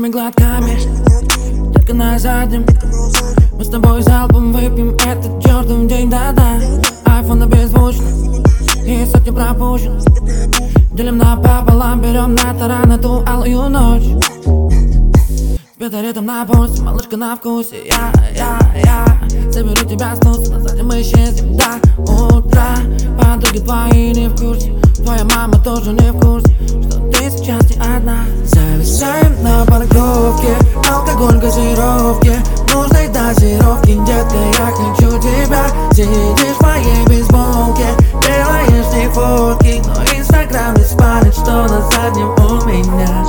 Большими глотками, детка на заднем. Мы с тобой залпом выпьем этот чертов день, да-да. Айфон на беззвучно и сотни пропущен. Делим напополам, берем на таран эту алую ночь. Бета-ритм на пульсе, малышка на вкусе. Я заберу тебя с туса, на заднем мы исчезнем до утра. Подруги твои не в курсе, твоя мама тоже не в курсе, что ты сейчас не одна. Зависаем на парковке, алкоголь, газировки, нужной дозировки. Детка, я хочу тебя. Сидишь в моей бейсболке, делаешь не фотки, но инстаграм не спалит, что на заднем у меня.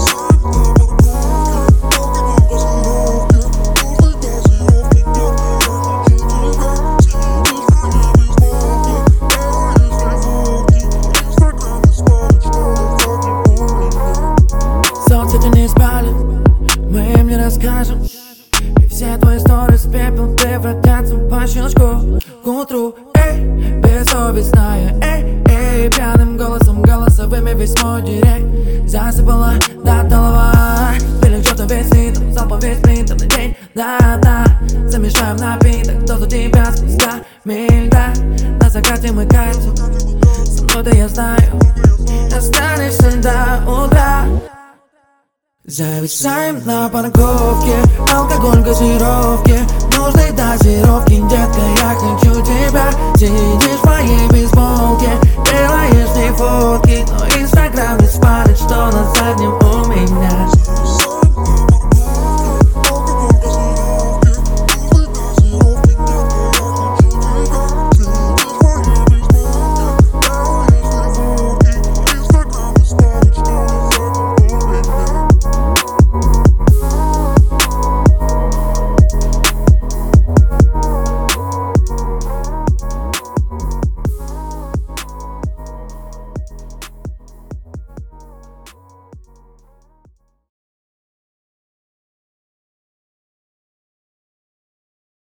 Соцсети не спалят, мы им не расскажем. И все твои сторис в пепел превратятся по щелчку. К утру, бессовестная, пьяным голосом, голосовыми весь мой директ засыпала до толова. Пили что-то весь литр, залпом весь принтер на день, да-да. Замешаем напиток, дозу тебя с кусками льда. На закате мы катим, со мной-то я знаю, останешься до утра. Зависаем на парковке, алкоголь, газировки, нужной дозировки. Детка, я хочу тебя. Сидишь в моей бейсболке, делаешь не фотки, но инстаграм не спалит, что на заднем у меня.